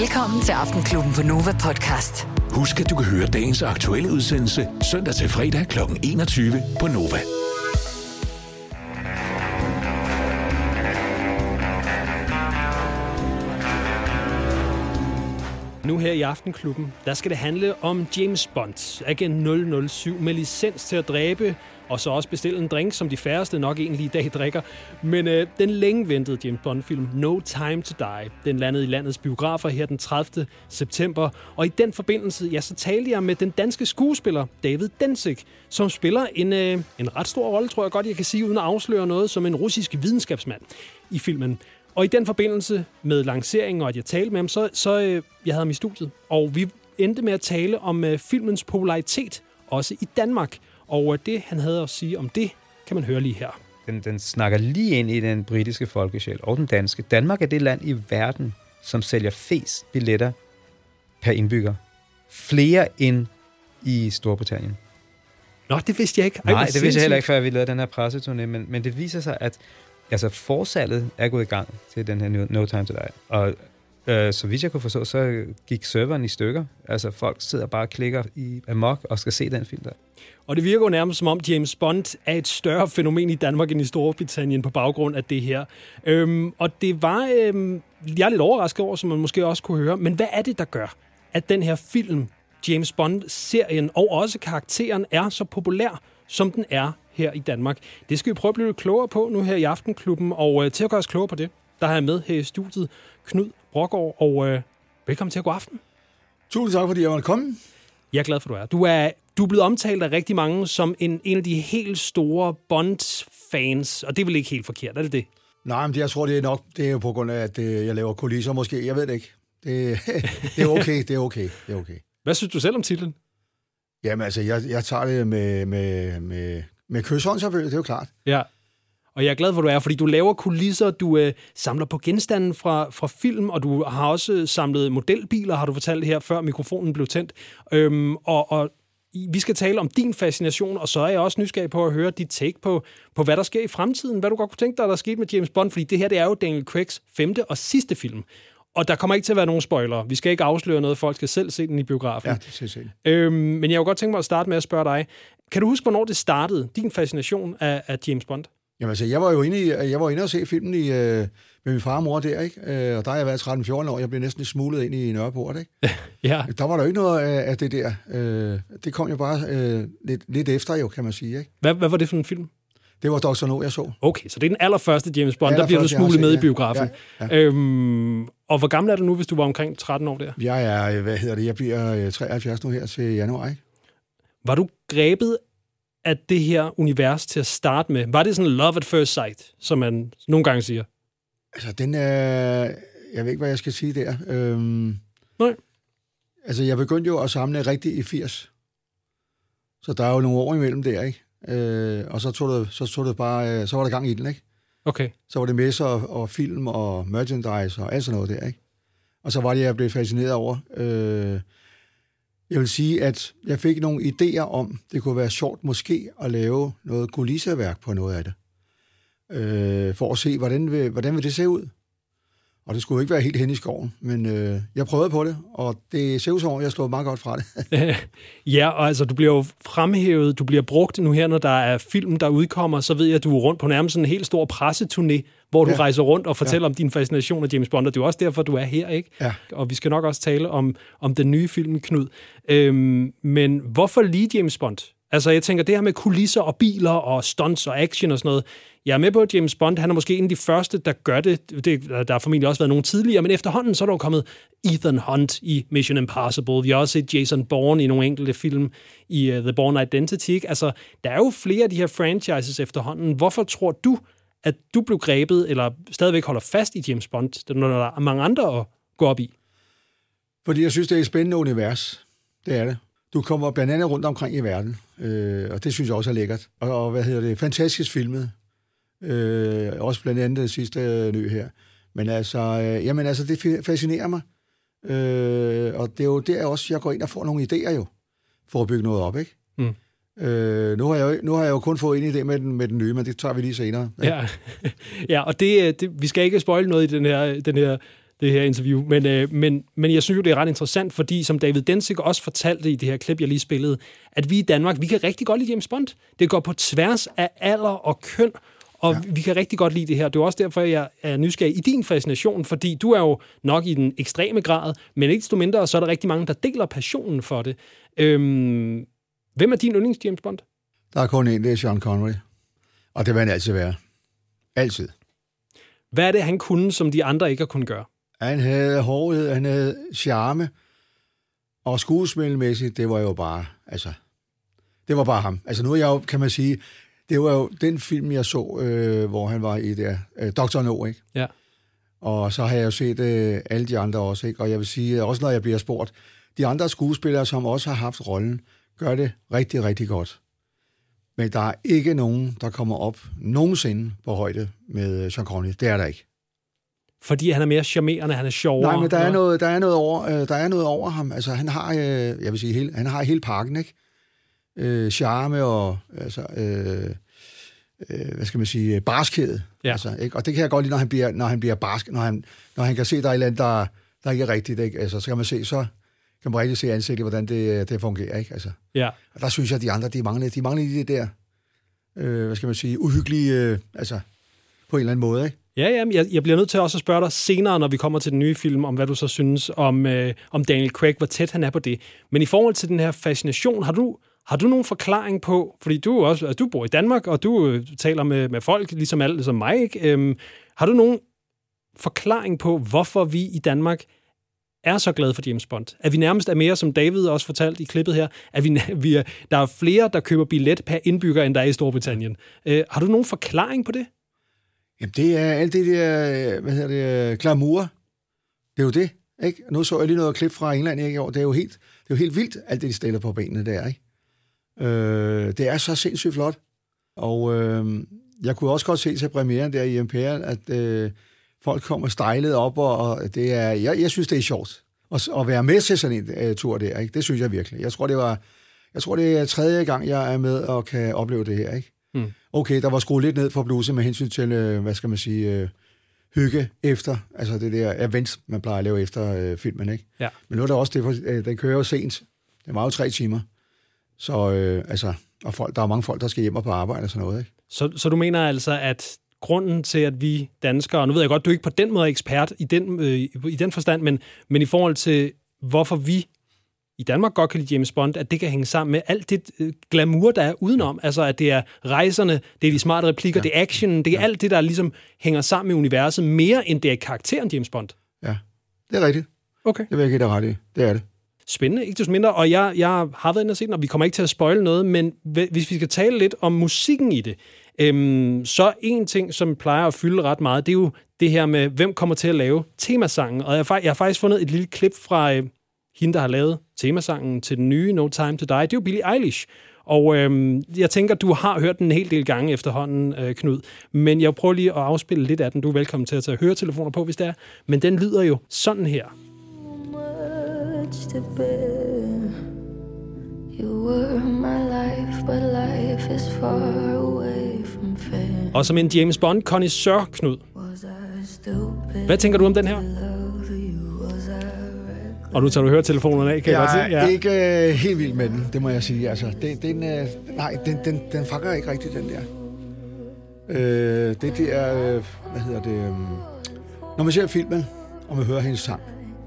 Velkommen til Aftenklubben på Nova Podcast. Husk, at du kan høre dagens aktuelle udsendelse søndag til fredag kl. 21 på Nova. Nu her i Aftenklubben, der skal det handle om James Bond, Agent 007 med licens til at dræbe, og så også bestille en drink, som de færreste nok egentlig i dag drikker. Men den længe ventede James Bond-film No Time to Die, den landede i landets biografer her den 30. september. Og i den forbindelse, ja, så talte jeg med den danske skuespiller David Dencik, som spiller en ret stor rolle, tror jeg godt, jeg kan sige, uden at afsløre noget, som en russisk videnskabsmand i filmen. Og i den forbindelse med lanceringen, og at jeg talte med ham, så jeg havde ham i studiet. Og vi endte med at tale om filmens popularitet, også i Danmark. Og det, han havde at sige om det, kan man høre lige her. Den snakker lige ind i den britiske folkesjæl og den danske. Danmark er det land i verden, som sælger flest billetter per indbygger. Flere end i Storbritannien. Nå, det vidste jeg ikke. Nej, det vidste jeg heller ikke, før vi lavede den her presseturné. Men det viser sig, at forsalget er gået i gang til den her No Time to Die. Og så vidt jeg kunne forstå, så gik serveren i stykker. Altså folk sidder bare og klikker i amok og skal se den film der. Og det virker jo nærmest som om James Bond er et større fænomen i Danmark end i Storbritannien på baggrund af det her. Og det var, jeg er lidt overrasket over, som man måske også kunne høre, men hvad er det, der gør, at den her film, James Bond-serien og også karakteren er så populær, som den er her i Danmark? Det skal vi prøve at blive lidt klogere på nu her i Aftenklubben, og til at gøre os klogere på det, der har jeg med her i studiet Knud Brogaard, og velkommen til at gå aften. Tusind tak, fordi jeg måtte komme. Jeg er glad for, du er. Du er blevet omtalt af rigtig mange som en af de helt store Bond-fans, og det er vel ikke helt forkert, er det det? Nej, men jeg tror, det er jo på grund af, at jeg laver kulisser måske. Jeg ved det ikke. Det er okay, det er okay. Hvad synes du selv om titlen? Jamen altså, jeg tager det med kyshånd selvfølgelig, det er jo klart. Ja, og jeg er glad for, du er, fordi du laver kulisser, du samler på genstanden fra film, og du har også samlet modelbiler, har du fortalt her, før mikrofonen blev tændt. Og vi skal tale om din fascination, og så er jeg også nysgerrig på at høre dit take på, hvad der sker i fremtiden. Hvad du godt kunne tænke dig, der er sket med James Bond, fordi det her det er jo Daniel Craigs 5. og sidste film. Og der kommer ikke til at være nogen spoiler. Vi skal ikke afsløre noget, folk skal selv se den i biografen. Ja, det skal se. Men jeg kunne godt tænke mig at starte med at spørge dig. Kan du huske, hvornår det startede, din fascination af James Bond? Jamen altså, jeg var inde og se filmen med min far og mor der, ikke? Og der har jeg været 13-14 år, jeg blev næsten smuglet ind i Nørreport, ikke? Ja. Der var der jo ikke noget af det der. Det kom jo bare lidt efter, jo, kan man sige, ikke? Hvad var det for en film? Det var Dr. No, jeg så. Okay, så det er den allerførste James Bond, der bliver du smuglet med i biografen. Ja. Og hvor gammel er du nu, hvis du var omkring 13 år der? Jeg er, jeg bliver 73 nu her til januar, ikke? Var du grebet af det her univers til at starte med? Var det sådan love at first sight, som man nogle gange siger? Altså, jeg ved ikke, hvad jeg skal sige der. Nej. Altså, jeg begyndte jo at samle rigtigt i 80. Så der er jo nogle år imellem der, ikke? Og så tog det bare, så var der gang i den, ikke? Okay. Så var det messer og film og merchandise og alt sådan noget der, ikke? Og så var det, jeg blev fascineret over. Jeg vil sige, at jeg fik nogle idéer om, det kunne være sjovt måske at lave noget kulisseværk på noget af det. For at se, hvordan vil det se ud. Og det skulle ikke være helt hen i skoven, men jeg prøvede på det, og det ser ud som om, jeg slår meget godt fra det. Ja, og altså, du bliver jo fremhævet, du bliver brugt nu her, når der er film, der udkommer, så ved jeg, at du er rundt på nærmest en helt stor presseturné, hvor du rejser rundt og fortæller om din fascination af James Bond, og det er jo også derfor, du er her, ikke? Ja. Og vi skal nok også tale om den nye film, Knud. Men hvorfor lige James Bond? Altså, jeg tænker, det her med kulisser og biler og stunts og action og sådan noget. Jeg er med på, at James Bond, han er måske en af de første, der gør det. Der har formentlig også været nogle tidligere, men efterhånden så er der jo kommet Ethan Hunt i Mission Impossible. Vi har også set Jason Bourne i nogle enkelte film i The Bourne Identity. Ikke? Altså, der er jo flere af de her franchises efterhånden. Hvorfor tror du, at du blev grebet, eller stadigvæk holder fast i James Bond, når der er mange andre at gå op i? Fordi jeg synes, det er et spændende univers. Det er det. Du kommer blandt andet rundt omkring i verden, og det synes jeg også er lækkert. Og fantastisk filmet. Også blandt andet det sidste nye her. Men altså, det fascinerer mig. Og det er jo der også, jeg går ind og får nogle idéer jo, for at bygge noget op, ikke? Mm. Nu har jeg jo kun fået en idé med den nye, men det tager vi lige senere. Ja, og det vi skal ikke spoile noget i den her det her interview. Men jeg synes jo, det er ret interessant, fordi som David Dencik også fortalte i det her klip, jeg lige spillede, at vi i Danmark, vi kan rigtig godt lide James Bond. Det går på tværs af alder og køn, og vi kan rigtig godt lide det her. Det er også derfor, jeg er nysgerrig i din fascination, fordi du er jo nok i den ekstreme grad, men ikke desto mindre, så er der rigtig mange, der deler passionen for det. Hvem er din yndlings James Bond? Der er kun en, det er Sean Connery. Og det vil han altid være. Altid. Hvad er det, han kunne, som de andre ikke har kunnet gøre? Han havde hårdhed, han havde charme, og skuespilmæssigt, det var jo bare, altså, det var bare ham. Altså nu er jeg jo, kan man sige, det var jo den film, jeg så, hvor han var i der, Dr. No, ikke? Ja. Og så har jeg jo set alle de andre også, ikke? Og jeg vil sige, også når jeg bliver spurgt, de andre skuespillere, som også har haft rollen, gør det rigtig, rigtig godt. Men der er ikke nogen, der kommer op nogensinde på højde med Sean Connery. Det er der ikke. Fordi han er mere charmerende, han er sjovere. Nej, men der er noget over ham. Altså han har, jeg vil sige, han har hele pakken, ikke? Charme og altså, hvad skal man sige, barskhed. Ja. Altså, ikke? Og det kan jeg godt lide, når han bliver barsk, når han kan se, der er et eller andet, der ikke er rigtigt, ikke? Altså, så kan man se, så kan man rigtig se ansigtet, hvordan det fungerer, ikke? Altså. Ja. Og der synes jeg, at de andre, de mangler de der, hvad skal man sige, uhyggelige, altså, på en eller anden måde, ikke? Ja, jeg bliver nødt til også at spørge dig senere, når vi kommer til den nye film, om hvad du så synes om Daniel Craig, hvor tæt han er på det. Men i forhold til den her fascination, har du nogen forklaring på, fordi du bor i Danmark, og du taler med folk, ligesom mig, ikke? Har du nogen forklaring på, hvorfor vi i Danmark er så glade for James Bond? At vi nærmest er mere, som David også fortalte i klippet her, at der er flere, der køber billet per indbygger, end der er i Storbritannien. Har du nogen forklaring på det? Jamen, det er alt det der, glamour. Det er jo det, ikke? Nu så jeg lige noget klip fra England, ikke? Det er jo helt vildt, alt det, de stiller på benene der, ikke? Det er så sindssygt flot. Og jeg kunne også godt se til premieren der i Imperial, at folk kommer stejlet op, og det er, jeg synes, det er sjovt. At være med til sådan en tur der, ikke? Det synes jeg virkelig. Jeg tror, det er tredje gang, jeg er med og kan opleve det her, ikke? Okay, der var skruet lidt ned for bluset med hensyn til, hvad skal man sige, hygge efter, altså det der events, man plejer at lave efter filmen, ikke? Ja. Men nu er der også det, den kører jo sent. Det var jo 3 timer. Så og der er mange folk, der skal hjem og på arbejde og sådan noget, ikke? Så du mener altså, at grunden til, at vi danskere, og nu ved jeg godt, du er ikke på den måde ekspert i den forstand, men i forhold til, hvorfor vi i Danmark godt kan lide James Bond, at det kan hænge sammen med alt det glamour, der er udenom. Altså, at det er rejserne, det er de smarte replikker, det er action, det er alt det, der ligesom hænger sammen med universet, mere end det er karakteren James Bond. Ja, det er rigtigt. Okay. Det vil jeg give dig ret i. Det er det. Spændende, ikke desto mindre. Og jeg har været inde og set den, og vi kommer ikke til at spoile noget, men hvis vi skal tale lidt om musikken i det, så en ting, som plejer at fylde ret meget, det er jo det her med, hvem kommer til at lave temasangen. Og jeg har faktisk fundet et lille klip fra hende, der har lavet temasangen til den nye No Time to Die. Det er jo Billie Eilish. Og jeg tænker, du har hørt den en hel del gange efterhånden, Knud. Men jeg prøver lige at afspille lidt af den. Du er velkommen til at tage høretelefoner på, hvis det er. Men den lyder jo sådan her. Og som en James Bond connoisseur, Knud. Hvad tænker du om den her? Og nu tager du høretelefonerne af, kan jeg godt se? Ja. Jeg er ikke helt vild med den, det må jeg sige. Altså, den fanger ikke rigtigt, den der. Det er, hvad hedder det? Når man ser filmen, og man hører hendes sang,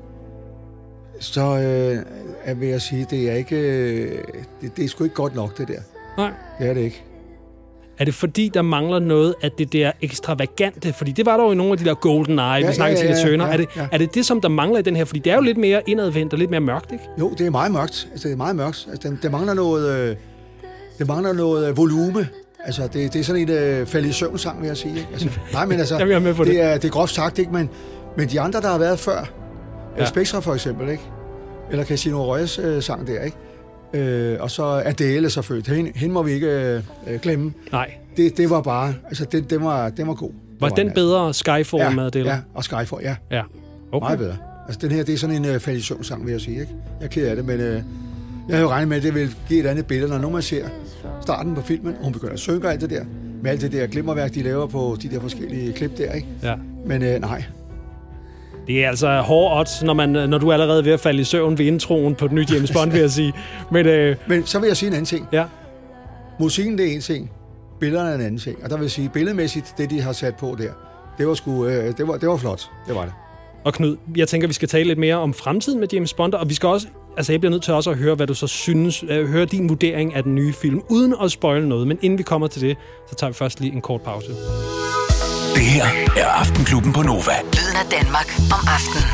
så vil jeg sige, det er ikke, det er sgu ikke godt nok, det der. Nej. Det er det ikke. Er det fordi, der mangler noget af det der ekstravagante? Fordi det var der jo i nogle af de der GoldenEye, vi snakkede til Tina Turner. Er det, som der mangler i den her? Fordi det er jo lidt mere indadvendt og lidt mere mørkt, ikke? Jo, det er meget mørkt. Altså, det er meget mørkt. Altså, det mangler noget volume. Altså, det er sådan en falde i søvn-sang, vil jeg sige. Ikke? Altså, nej, men altså, det er groft sagt, ikke? Men de andre, der har været før, Spectra for eksempel, ikke? Eller Casino Royals sang der, ikke? Og så Adele selvfølgelig. Hende må vi ikke glemme. Nej. Det var bare, altså den var god. Var den bedre, Skyfall med Adele? Ja, og Skyfall, ja. Okay. Meget bedre. Altså den her, det er sådan en falde i søvn-sang, vil jeg sige, ikke? Jeg er ked af det, men jeg havde jo regnet med, at det ville give et andet billede, når nu man ser starten på filmen, og hun begynder at synge alt det der, med alt det der glimmerværk, de laver på de der forskellige klip der, ikke? Ja. Men nej. Det er altså hårde odds, når du er allerede ved at falde i søvn ved introen på den nye James Bond, vil jeg sige. Men så vil jeg sige en anden ting. Ja. Musikken, det er en ting. Billederne er en anden ting. Og der vil sige, billedmæssigt, det de har sat på der, det var flot. Det var det. Og Knud, jeg tænker, vi skal tale lidt mere om fremtiden med James Bond, og vi skal også, altså jeg bliver nødt til også at høre, hvad du så synes, høre din vurdering af den nye film, uden at spoile noget. Men inden vi kommer til det, så tager vi først lige en kort pause. Det her er Aftenklubben på Nova. Lyden af Danmark om aftenen.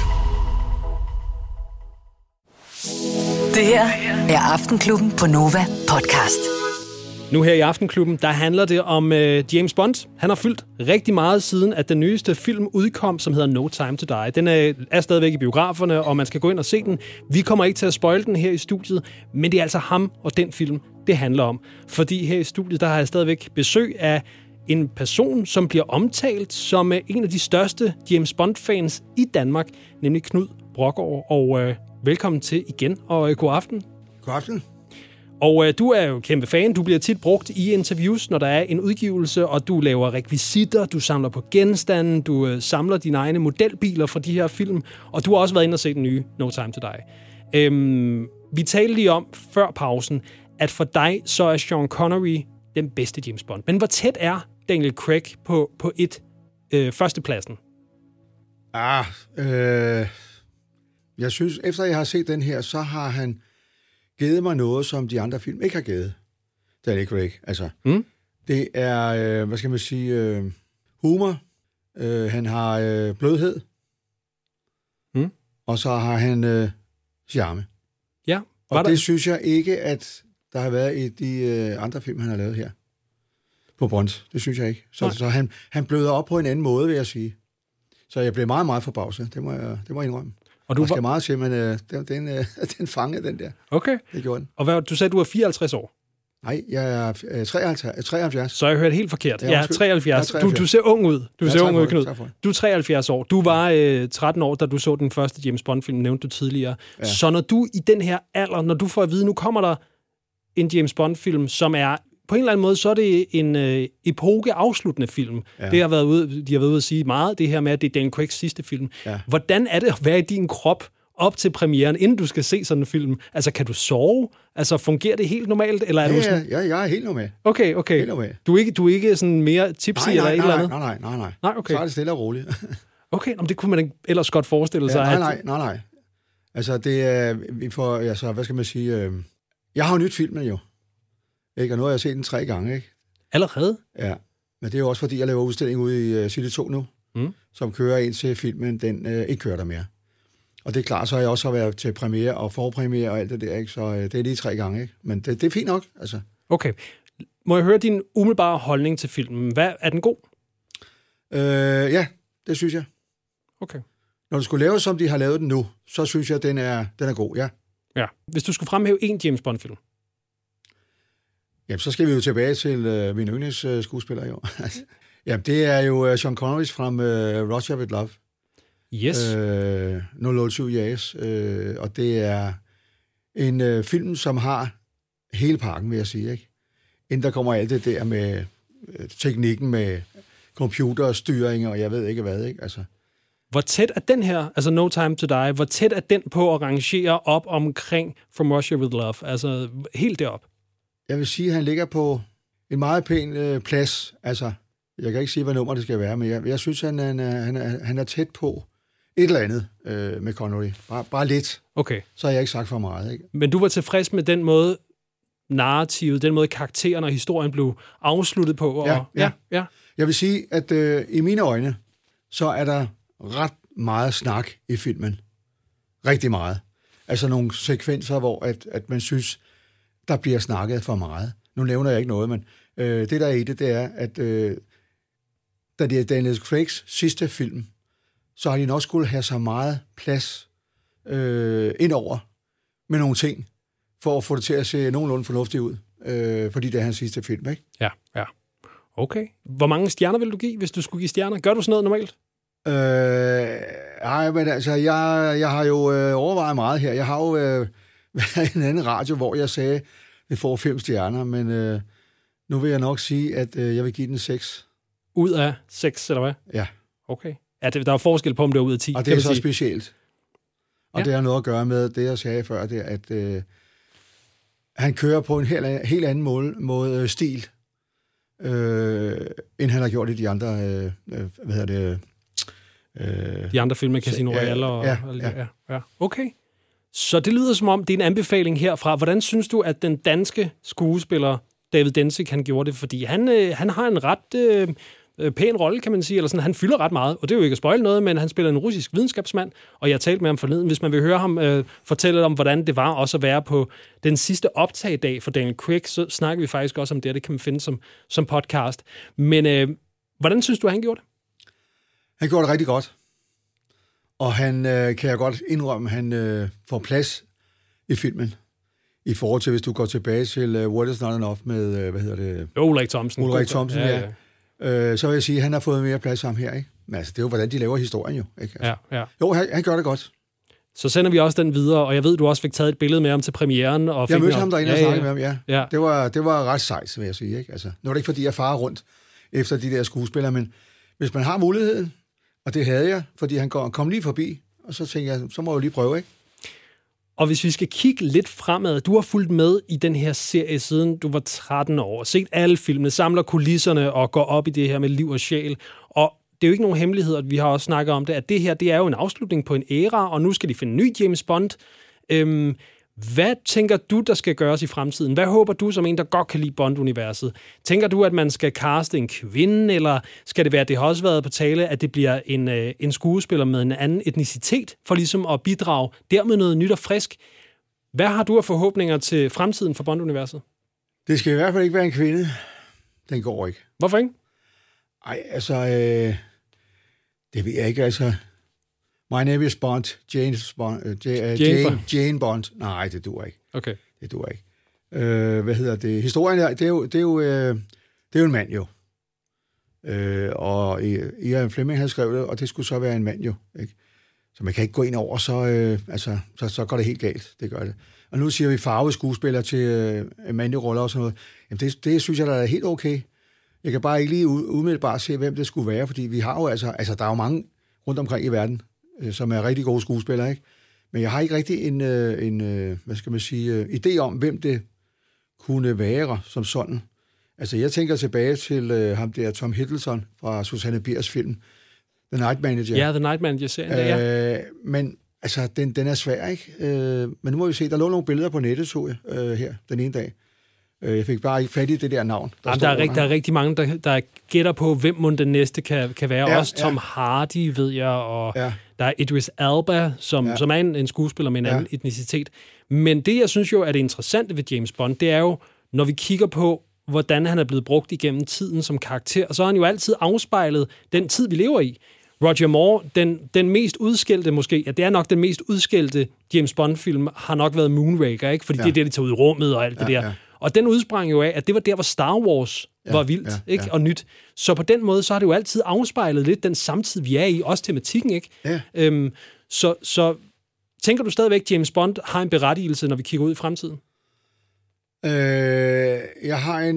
Det her er Aftenklubben på Nova podcast. Nu her i Aftenklubben, der handler det om James Bond. Han har fyldt rigtig meget siden, at den nyeste film udkom, som hedder No Time to Die. Den er stadigvæk i biograferne, og man skal gå ind og se den. Vi kommer ikke til at spoile den her i studiet, men det er altså ham og den film, det handler om. Fordi her i studiet, der har jeg stadigvæk besøg af en person, som bliver omtalt som en af de største James Bond-fans i Danmark, nemlig Knud Brokgaard. Og velkommen til igen, og god aften. God aften. Og du er jo kæmpe fan. Du bliver tit brugt i interviews, når der er en udgivelse, og du laver rekvisitter, du samler på genstande, du samler dine egne modelbiler fra de her film, og du har også været inde og se den nye No Time to Die. Vi talte lige om før pausen, at for dig så er Sean Connery den bedste James Bond. Men hvor tæt er Daniel Craig på førstepladsen? Jeg synes, efter jeg har set den her, så har han givet mig noget, som de andre film ikke har givet. Daniel Craig, altså. Det er, hvad skal man sige, humor. Han har blødhed. Og så har han charme. Ja. Og det synes jeg ikke, at der har været i de andre film, han har lavet her. På Bond. Det synes jeg ikke. Så han bløder op på en anden måde, vil jeg sige. Så jeg blev meget, meget forbavset. Det må jeg indrømme. Og du skal meget se, men den fangede den der. Okay. Det gjorde den. Og du sagde, du er 54 år? Nej, jeg er 73. Så jeg hørte helt forkert. Jeg er 73. Du ser ung ud. Du ser ung ud, Knud. Du er 73 år. Du var 13 år, da du så den første James Bond-film, nævnte du tidligere. Ja. Så når du i den her alder, når du får at vide, nu kommer der en James Bond-film, som er på en eller anden måde, så er det en epokeafsluttende film. Ja. De har været ude at sige meget, det her med, at det er Daniel Craigs sidste film. Ja. Hvordan er det at være i din krop op til premieren, inden du skal se sådan en film? Altså, kan du sove? Altså, fungerer det helt normalt? Eller er du sådan... jeg er helt normal. Okay. Helt normal. Du er ikke sådan mere tipsy eller et eller andet? Nej, okay. Så er det stille og roligt. Okay, men det kunne man ikke ellers godt forestille sig. Nej. Altså, det er... Vi får... Altså, hvad skal man sige... Jeg har jo nyt filmen jo. Ikke? Og nu har jeg set den 3 gange, ikke? Allerede? Ja, men det er jo også, fordi jeg laver udstilling ude i City 2 nu, som kører ind til filmen, den ikke kører der mere. Og det er klart, så har jeg også været til premiere og forpremiere og alt det der, ikke? Så det er lige 3 gange, ikke? Men det er fint nok, altså. Okay. Må jeg høre din umiddelbare holdning til filmen? Er den god? Ja, det synes jeg. Okay. Når du skulle lave, som de har lavet den nu, så synes jeg, den er god, ja. Ja. Hvis du skulle fremhæve en James Bond-film? Jamen, så skal vi jo tilbage til min yndlingsskuespiller, jo. Jamen, det er jo Sean Connery fra Russia with Love. Yes. 007 Jazz. Og det er en film, som har hele pakken, vil jeg sige, ikke? Inden der kommer alt det der med teknikken, med computerstyring, og jeg ved ikke hvad, ikke? Altså. Hvor tæt er den her, altså No Time to Die, hvor tæt er den på at rangere op omkring From Russia with Love? Altså, helt derop? Jeg vil sige, at han ligger på en meget pæn plads. Altså, jeg kan ikke sige, hvad nummer det skal være, men jeg synes, han er tæt på et eller andet med Connery. Bare lidt. Okay. Så har jeg ikke sagt for meget, ikke? Men du var tilfreds med den måde, narrativet, den måde karakteren og historien blev afsluttet på? Og, ja. Jeg vil sige, at i mine øjne, så er der ret meget snak i filmen. Rigtig meget. Altså nogle sekvenser, hvor at man synes, der bliver snakket for meget. Nu nævner jeg ikke noget, men det der er i det er, at da det er Daniel Craigs sidste film, så har de nok skulle have så meget plads indover med nogle ting, for at få det til at se nogenlunde fornuftigt ud, fordi det er hans sidste film, ikke? Ja. Okay. Hvor mange stjerner vil du give, hvis du skulle give stjerner? Gør du sådan noget normalt? Nej, men altså, jeg har jo overvejet meget her. Jeg har jo været i en anden radio, hvor jeg sagde, det får 5 stjerner, men nu vil jeg nok sige, at jeg vil give den 6. Ud af 6, eller hvad? Ja. Okay. der er forskel på, om det er ud af 10. Og det er så specielt. Og Ja. det har noget at gøre med det, jeg sagde før, det er, at han kører på en helt anden måde stil, end han har gjort i de andre, De andre film med Casino Royale og... Ja. Okay. Så det lyder som om, det er en anbefaling herfra. Hvordan synes du, at den danske skuespiller David Dencik, han gjorde det? Fordi han har en ret pæn rolle, kan man sige. Eller sådan, han fylder ret meget, og det er jo ikke at spoile noget, men han spiller en russisk videnskabsmand, og jeg har talt med ham forleden. Hvis man vil høre ham fortælle om, hvordan det var også at være på den sidste optagdag for Daniel Craig, så snakker vi faktisk også om det, og det kan man finde som podcast. Men hvordan synes du, han gjorde det? Han gjorde det rigtig godt. Og han, kan jeg godt indrømme, han får plads i filmen. I forhold til, hvis du går tilbage til What is Not Enough med, Ulrik Thomsen. Ulrik Thomsen, ja. Så vil jeg sige, at han har fået mere plads ham her, ikke? Men altså, det er jo, hvordan de laver historien jo, ikke? Altså. Ja. Jo, han gør det godt. Så sender vi også den videre, og jeg ved, du også fik taget et billede med ham til premieren. Og jeg mødte ham derinde og snakkede med ham, ja. Det var ret sejt, vil jeg sige, ikke? Altså, nu er det ikke, fordi jeg farer rundt efter de der skuespillere, men hvis man har muligheden, og det havde jeg, fordi han kom lige forbi, og så tænkte jeg, så må jeg jo lige prøve, ikke? Og hvis vi skal kigge lidt fremad, du har fulgt med i den her serie siden du var 13 år, set alle filmene, samler kulisserne og går op i det her med liv og sjæl. Og det er jo ikke nogen hemmelighed, at vi har også snakket om det, at det her, det er jo en afslutning på en æra, og nu skal de finde en ny James Bond. Hvad tænker du, der skal gøres i fremtiden? Hvad håber du som en, der godt kan lide Bond-universet? Tænker du, at man skal caste en kvinde, eller skal det være, det har også været på tale, at det bliver en skuespiller med en anden etnicitet, for ligesom at bidrage dermed noget nyt og frisk? Hvad har du af forhåbninger til fremtiden for Bond-universet? Det skal i hvert fald ikke være en kvinde. Den går ikke. Hvorfor ikke? Ej, altså, det ved jeg ikke, altså. My name is Bond, Jane Bond. Nej, det duer ikke. Okay. Det duer ikke. Hvad hedder det? Historien er, det er jo en mand jo. Og Ian Fleming har skrevet det, og det skulle så være en mand jo. Ikke? Så man kan ikke gå ind over, så går det helt galt. Det gør det. Og nu siger vi farvede skuespillere til mandlige roller og sådan noget. Jamen det synes jeg, der er helt okay. Jeg kan bare ikke lige umiddelbart se, hvem det skulle være, fordi vi har jo altså der er jo mange rundt omkring i verden, som er rigtig gode skuespillere, ikke? Men jeg har ikke rigtig en hvad skal man sige, idé om, hvem det kunne være som sådan. Altså, jeg tænker tilbage til ham der, Tom Hiddleston fra Susanne Biers film, The Night Manager. Ja, The Night Manager-serien, ja. Men altså, den er svær, ikke? Men nu må vi se, der lå nogle billeder på nettet, så jeg, her den ene dag. Jeg fik bare ikke fat i det der navn. Der er rigtig mange, der gætter på, hvem mon den næste kan være. Ja, også Tom Hardy, ved jeg, og der er Idris Elba, som er en skuespiller med en anden etnicitet. Men det, jeg synes jo er det interessante ved James Bond, det er jo, når vi kigger på, hvordan han er blevet brugt igennem tiden som karakter, og så har han jo altid afspejlet den tid, vi lever i. Roger Moore, den mest udskældte måske, det er nok den mest udskældte James Bond-film, har nok været Moonraker, ikke? Fordi det er det, de tager ud i rummet og alt det der. Ja. Og den udsprang jo af, at det var der, hvor Star Wars var vildt, ikke? Og nyt. Så på den måde, så har det jo altid afspejlet lidt den samtid, vi er i, også tematikken, ikke? Ja. Så tænker du stadigvæk, James Bond har en berettigelse, når vi kigger ud i fremtiden? Jeg har en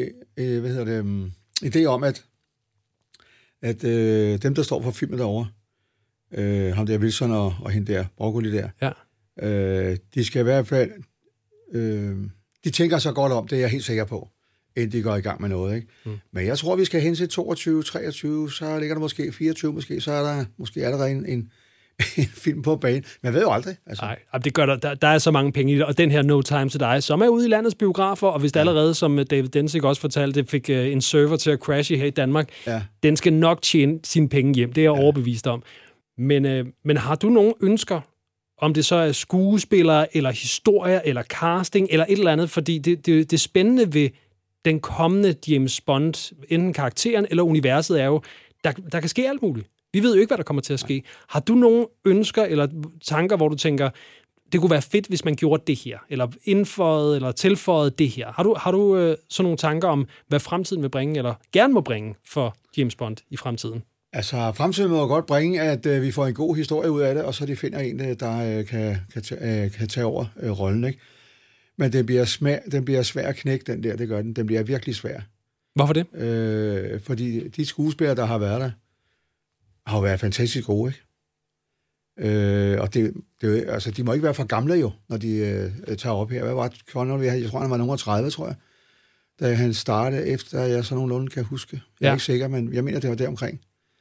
idé om, at dem, der står for filmen derovre, ham der Wilson og hende der, Broccoli der, de skal i hvert fald... de tænker så godt om, det er jeg helt sikker på, inden de går i gang med noget, ikke? Men jeg tror, vi skal hen til 22, 23, så ligger der måske 24, måske, så er der måske allerede en film på banen. Men jeg ved jo aldrig. Altså. Nej, det gør der er så mange penge i det, og den her No Time to Die, som er ude i landets biografer, og hvis det allerede, som David Dencik også fortalte, fik en server til at crashe her i Danmark, den skal nok tjene sine penge hjem. Det er jeg overbevist om. Men har du nogle ønsker, om det så er skuespillere, eller historier, eller casting, eller et eller andet, fordi det spændende ved den kommende James Bond, enten karakteren eller universet, er jo, der kan ske alt muligt. Vi ved jo ikke, hvad der kommer til at ske. Har du nogle ønsker eller tanker, hvor du tænker, det kunne være fedt, hvis man gjorde det her, eller indføjet, eller tilføjet det her? Har du sådan nogle tanker om, hvad fremtiden vil bringe, eller gerne må bringe for James Bond i fremtiden? Altså, fremtiden må godt bringe, at vi får en god historie ud af det, og så de finder en, der kan tage over rollen, ikke? Men den bliver svær at knække, den der, det gør den. Den bliver virkelig svær. Hvorfor det? Fordi de skuespillere, der har været der, har jo været fantastisk gode, ikke? Og altså, de må ikke være for gamle jo, når de tager op her. Hvad var Connery? Jeg tror, han var nogen 30, tror jeg. Da han startede, efter jeg så nogenlunde kan huske. Jeg er ikke sikker, men jeg mener, det var deromkring.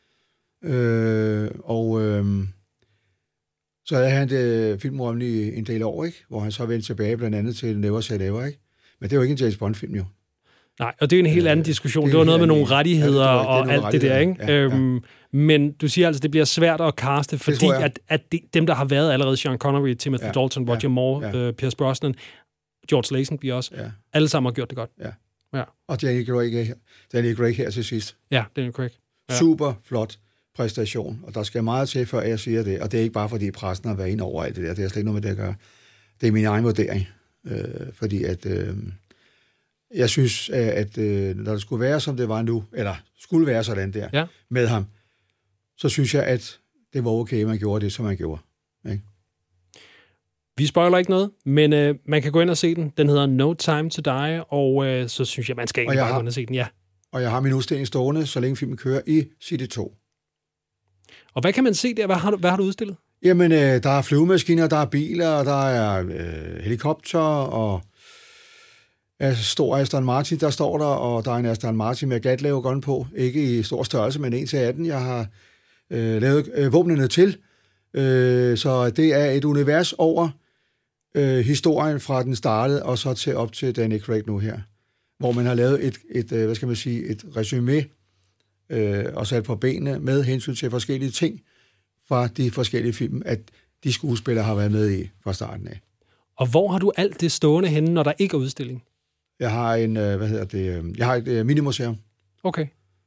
Så havde han det filmrollen i en del år, ikke? Hvor han så vendte tilbage blandt andet til Never Say Never, ikke? Men det er jo ikke en James Bond-film, jo. Nej, og det er en helt anden diskussion. Det var noget med nogle rettigheder og alt det der, ikke? Ja. Men du siger altså, det bliver svært at caste, fordi at dem, der har været allerede, Sean Connery, Timothy Dalton, Roger Moore, Pierce Brosnan, George Lazenby også, alle sammen har gjort det godt. Ja. Og Daniel Craig her til sidst. Ja, Daniel Craig. Ja. Super flot præstation, og der skal meget til, før jeg siger det, og det er ikke bare, fordi pressen har været inde over alt det der, det er slet ikke noget med det at gøre. Det er min egen vurdering, fordi at jeg synes, at når det skulle være, som det var nu, eller skulle være sådan der med ham, så synes jeg, at det var okay, at man gjorde det, som man gjorde. Ikke? Vi spoiler ikke noget, men man kan gå ind og se den. Den hedder No Time to Die, og så synes jeg, man skal ikke bare gå ind og se den, Og jeg har min udstilling stående, så længe filmen kører i City 2. Og hvad kan man se der? Hvad har du udstillet? Jamen, der er flyvemaskiner, der er biler, der er helikopter, og stor Aston Martin, der står der, og der er en Aston Martin med Gatling gun på. Ikke i stor størrelse, men 1-18. Jeg har lavet våbnene til. Så det er et univers over historien fra den startede, og så til op til Daniel Craig nu her. Hvor man har lavet et resumé og sat på benene med hensyn til forskellige ting fra de forskellige film, at de skuespillere har været med i fra starten af. Og hvor har du alt det stående henne, når der ikke er udstilling? Jeg har jeg har et minimuseum. Okay.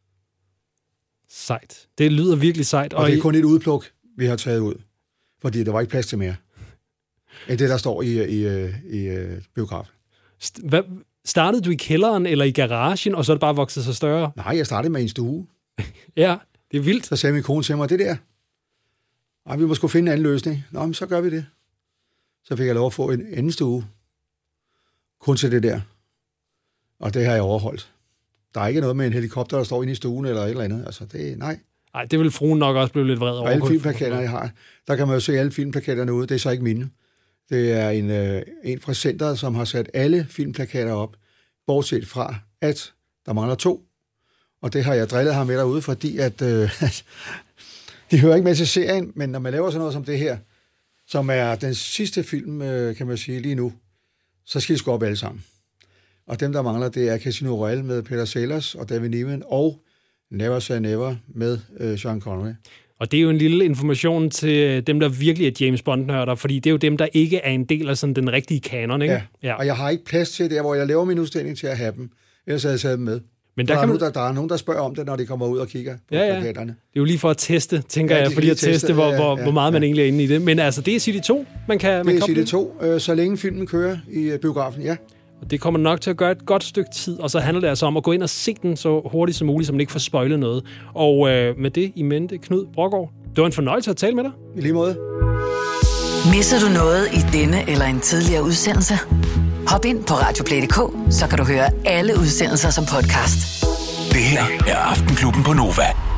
Sejt. Det lyder virkelig sejt. Og det er kun et udpluk, vi har taget ud, fordi der var ikke plads til mere end det, der står i biografen. Startede du i kælderen eller i garagen, og så er det bare vokset sig større? Nej, jeg startede med en stue. Ja, det er vildt. Så sagde min kone til mig, det der, vi må sgu finde en anden løsning. Nå, men så gør vi det. Så fik jeg lov at få en anden stue. Kun til det der. Og det har jeg overholdt. Der er ikke noget med en helikopter, der står inde i stuen eller et eller andet. Altså, nej. Nej, det vil fruen nok også blive lidt vred over. Og alle filmplakater, jeg har, der kan man jo se alle filmplakaterne ude. Det er så ikke mine. Det er en fra centret, som har sat alle filmplakater op, bortset fra, at der mangler 2. Og det har jeg drillet ham med derude, fordi at de hører ikke med til serien, men når man laver sådan noget som det her, som er den sidste film, kan man sige lige nu, så skal de sgu op alle sammen. Og dem, der mangler, det er Casino Royale med Peter Sellers og David Niven, og Never Say Never med Sean Connery. Og det er jo en lille information til dem, der virkelig er James Bond-nørder, fordi det er jo dem, der ikke er en del af sådan den rigtige kanon, ikke? Ja, og jeg har ikke plads til der, hvor jeg laver min udstilling til at have dem. Ellers havde jeg taget dem med. Men der er nogen, der spørger om det, når de kommer ud og kigger på plakaterne. Det er jo lige for at teste, tænker jeg, fordi at teste, hvor meget man egentlig er inde i det. Men altså, det er City 2, man kan det er City 2, så længe filmen kører i biografen, ja. Og det kommer nok til at gøre et godt stykke tid, og så handler det altså om at gå ind og se den så hurtigt som muligt, så man ikke får spoilet noget. Og med det i mente, Knud Brogård, det var en fornøjelse at tale med dig. I lige måde. Misser du noget i denne eller en tidligere udsendelse? Hop ind på radioplay.dk, så kan du høre alle udsendelser som podcast. Det her er Aftenklubben på Nova.